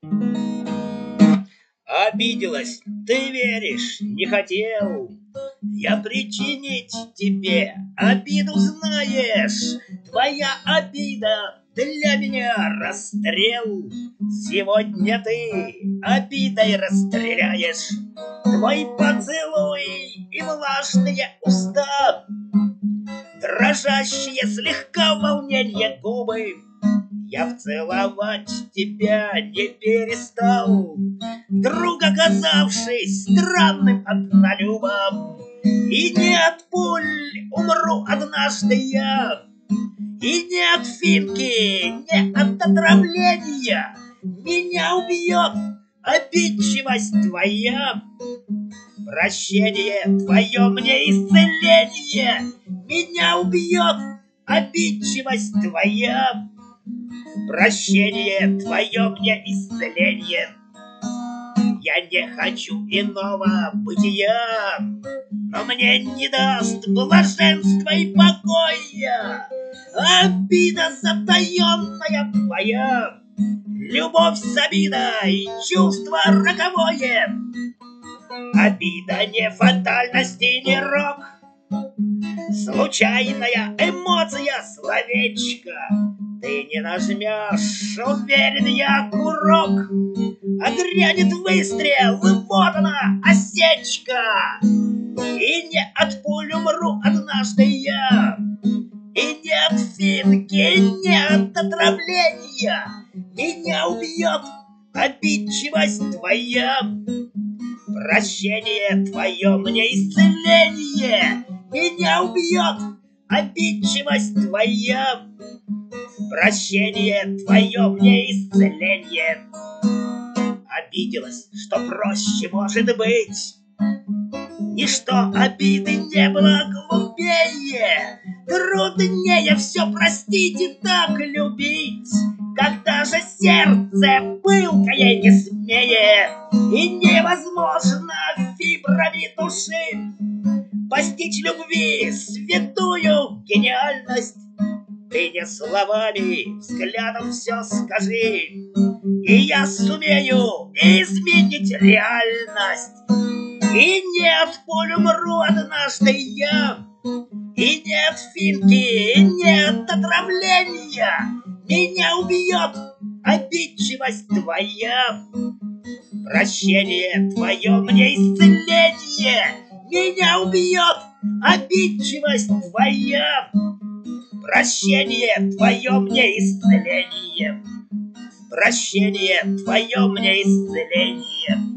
Обиделась, ты веришь, не хотел я причинить тебе обиду, знаешь. Твоя обида для меня расстрел. Сегодня ты обидой расстреляешь. Твой поцелуй и влажные уста, дрожащие слегка в волненье губы. Я вцеловать тебя не перестал, вдруг оказавшись странным однолюбом. И не от пуль умру однажды я, и не от финки, не от отравления. Меня убьет обидчивость твоя. Прощение твое мне исцеление. Меня убьет обидчивость твоя. Прощение твое мне исцеление. Я не хочу иного бытия, но мне не даст блаженства и покоя обида затаенная твоя. Любовь с обидой, чувство роковое. Обида не фатальность и не рок, случайная эмоция, словечко. Ты не нажмешь, уверен я, курок, а грянет выстрел, вот она, осечка. И не от пуль умру однажды я, и не от финки, не от отравления. Меня убьет обидчивость твоя. Прощение твое мне исцеление. Меня убьет обидчивость твоя. Прощение твое мне исцеление. Обиделась, что проще может быть. Ничто обиды не было глупее. Труднее все простить и так любить, когда же сердце пылкое не смеет, и невозможно фибрами души постичь любви святую гениальность. Ты не словами, взглядом все скажи, и я сумею изменить реальность. И не от пуль умру однажды я, и не от финки, и не от отравления. Меня убьет обидчивость твоя. Прощение твое мне исцеление. Меня убьет обидчивость твоя. Прощение твое мне исцеление. Прощение твое мне исцеление.